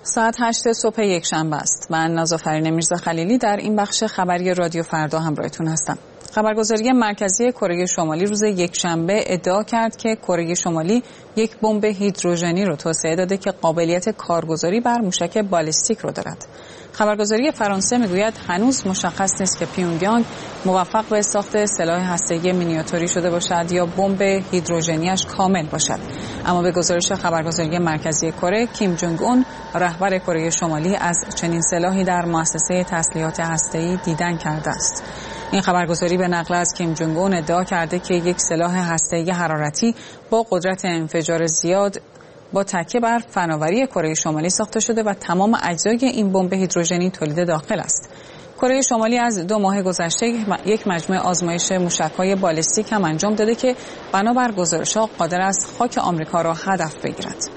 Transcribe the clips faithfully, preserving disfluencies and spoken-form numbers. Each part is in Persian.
ساعت هشت صبح یک شنبه است. من نازافرین میرزا خلیلی در این بخش خبری رادیو فردا همراهتون هستم. خبرگزاری مرکزی کره شمالی روز یکشنبه ادعا کرد که کره شمالی یک بمب هیدروژنی رو توسعه داده که قابلیت کارگزاری بر موشک بالستیک رو دارد. خبرگزاری فرانسه میگوید هنوز مشخص نیست که پیونگیانگ موفق به ساخت سلاح هسته‌ای مینیاتوری شده باشد یا بمب هیدروژنیش کامل باشد. اما به گزارش خبرگزاری مرکزی کره، کیم جونگ اون رهبر کره شمالی از چنین سلاحی در مؤسسه تسلیحات هسته‌ای دیدن کرده است. این خبرگزاری به نقل از کیم جونگ اون ادعا کرده که یک سلاح هسته‌ای حرارتی با قدرت انفجار زیاد با تکیه بر فناوری کره شمالی ساخته شده و تمام اجزای این بمب هیدروژنی تولید داخل است. کره شمالی از دو ماه گذشته یک مجموعه آزمایش موشک‌های بالستیک هم انجام داده که بنابر گزارش‌ها قادر است خاک آمریکا را هدف بگیرد.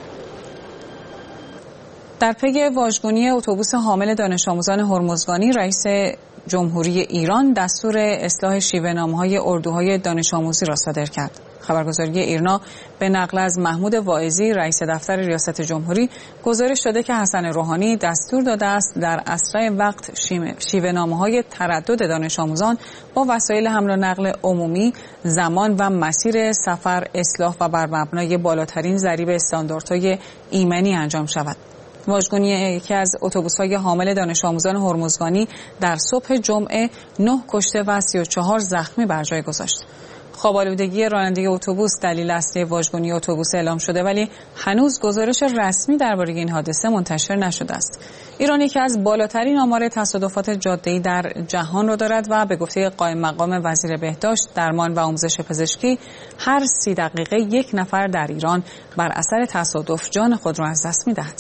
در پی واژگونی اتوبوس حامل دانش آموزان هرمزگانی، رئیس جمهوری ایران دستور اصلاح شیوه‌نامه‌های اردوهای دانش آموزی را صادر کرد. خبرگزاری ایرنا به نقل از محمود واعظی رئیس دفتر ریاست جمهوری گزارش داده که حسن روحانی دستور داده است در اسرع وقت شیوه‌نامه‌های تردد دانش آموزان با وسایل حمل و نقل عمومی، زمان و مسیر سفر اصلاح و بر مبنای بالاترین ضریب استانداردهای ایمنی انجام شود. واژگونی یکی از اتوبوس‌های حامل دانش آموزان هرمزگانی در صبح جمعه نه کشته و سی و چهار زخمی بر جای گذاشت. خواب‌آلودگی راننده اتوبوس دلیل اصلی واژگونی اتوبوس اعلام شده، ولی هنوز گزارش رسمی درباره این حادثه منتشر نشده است. ایران یکی از بالاترین آمار تصادفات جاده‌ای در جهان را دارد و به گفته قائم مقام وزیر بهداشت، درمان و آموزش پزشکی، هر سی دقیقه یک نفر در ایران بر اثر تصادف جان خود را از دست می‌دهد.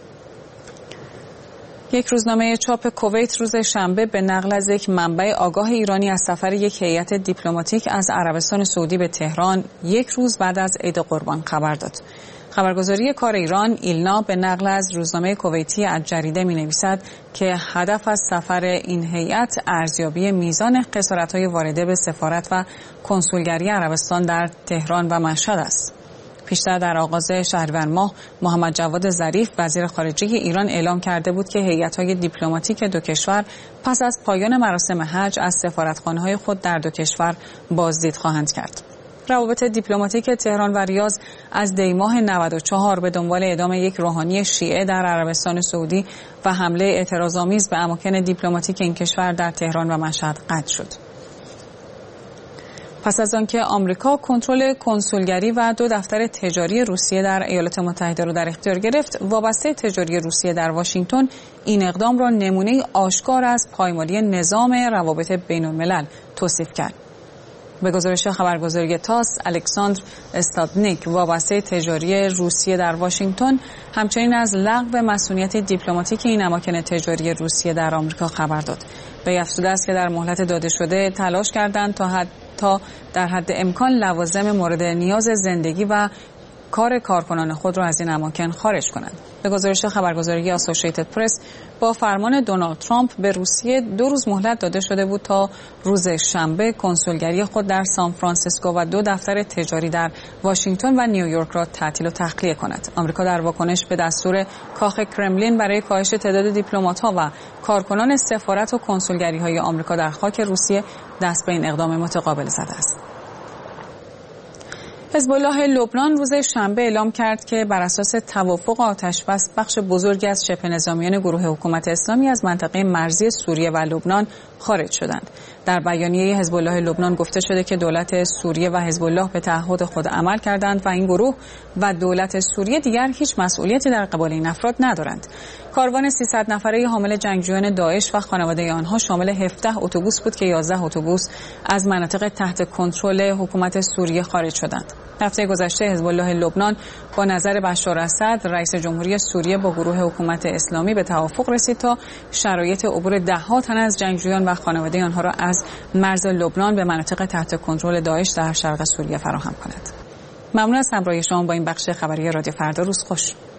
یک روزنامه چاپ کویت روز شنبه به نقل از یک منبع آگاه ایرانی از سفر یک هیئت دیپلماتیک از عربستان سعودی به تهران یک روز بعد از عید قربان خبر داد. خبرگزاری کار ایران ایلنا به نقل از روزنامه کویتی الجریده می‌نویسد که هدف از سفر این هیئت ارزیابی میزان خسارت‌های وارده به سفارت و کنسولگری عربستان در تهران و مشهد است. پیشتر در آغاز شهریور ماه محمد جواد ظریف وزیر خارجه ایران اعلام کرده بود که هیئت‌های دیپلماتیک دو کشور پس از پایان مراسم حج از سفارتخانه‌های خود در دو کشور بازدید خواهند کرد. روابط دیپلماتیک تهران و ریاض از دی ماه نود و چهار به دنبال اعدام یک روحانی شیعه در عربستان سعودی و حمله اعتراض‌آمیز به اماکن دیپلماتیک این کشور در تهران و مشهد قطع شد. پس از آنکه آمریکا کنترل کنسولگری و دو دفتر تجاری روسیه در ایالات متحده را در اختیار گرفت، وابسته تجاری روسیه در واشنگتن این اقدام را نمونه آشکار از پایمالی نظام روابط بین الملل توصیف کرد. به گزارش خبرگزاری تاس، الکساندر استادنیک وابسته تجاری روسیه در واشنگتن همچنین از لغو مسئولیت دیپلماتیک این اماکن تجاری روسیه در آمریکا خبر داد. به افزوده است که در مهلت داده شده تلاش کردند تا حد تا در حد امکان لوازم مورد نیاز زندگی و کار کارکنان خود را از این اماکن خارج کنند. به گزارش خبرگزاری آسوشیتد پرس، با فرمان دونالد ترامپ به روسیه دو روز مهلت داده شده بود تا روز شنبه کنسولگری خود در سان فرانسیسکو و دو دفتر تجاری در واشنگتن و نیویورک را تعطیل و تخلیه کند. آمریکا در واکنش به دستور کاخ کرملین برای کاهش تعداد دیپلمات‌ها و کارکنان سفارت و کنسولگری‌های آمریکا در خاک روسیه دست به این اقدام متقابل زده است. حزب الله لبنان روز شنبه اعلام کرد که بر اساس توافق آتش‌بس بخش بزرگی از شبه نظامیان گروه حکومت اسلامی از منطقه مرزی سوریه و لبنان خارج شدند. در بیانیه حزب الله لبنان گفته شده که دولت سوریه و حزب الله به تعهد خود عمل کردند و این گروه و دولت سوریه دیگر هیچ مسئولیتی در قبال این افراد ندارند. کاروان سیصد نفره حامل جنگجویان داعش و خانواده آنها شامل هفده اتوبوس بود که یازده اتوبوس از مناطق تحت کنترل حکومت سوریه خارج شدند. هفته گذشته حزب الله لبنان با نظر بشار اسد رئیس جمهوری سوریه با گروه حکومت اسلامی به توافق رسید تا شرایط عبور ده‌ها تن از جنگجویان و خانواده آنها را از مرز لبنان به مناطق تحت کنترل داعش در شرق سوریه فراهم کند. ممنون از همراهی شما با این بخش خبری رادیو فردا. روز خوش.